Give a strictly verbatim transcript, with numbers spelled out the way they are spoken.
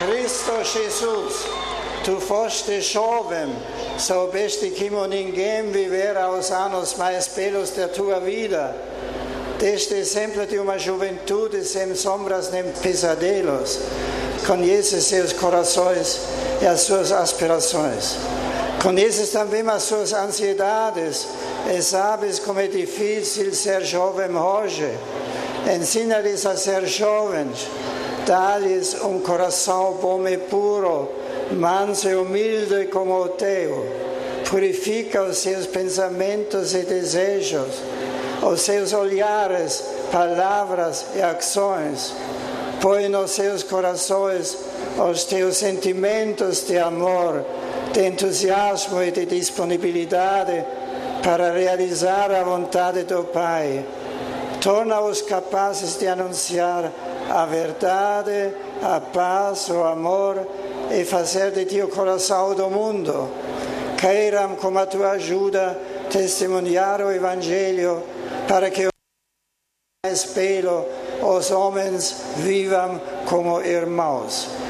Cristo Jesus, tu foste jovem, soubeste como ninguém viver aos anos mais belos da tua vida. Deste exemplo de uma juventude sem sombras nem pesadelos. Conheces seus corações e as suas aspirações. Conheces também as suas ansiedades e sabes como é difícil ser jovem hoje. Ensina-lhes a ser jovens. Dá-lhes um coração bom e puro, manso e humilde como o teu. Purifica os seus pensamentos e desejos, os seus olhares, palavras e ações. Põe nos seus corações os teus sentimentos de amor, de entusiasmo e de disponibilidade para realizar a vontade do Pai. Torna-os capazes de anunciar a verdade, a paz, o amor e fazer de ti o coração do mundo. Queiram, com a tua ajuda, testemunhar o Evangelho para que o mais belo os homens vivam como irmãos.